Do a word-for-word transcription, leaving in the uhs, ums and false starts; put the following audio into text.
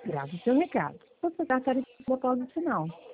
Grave o seu recado. Você vai para o local do sinal.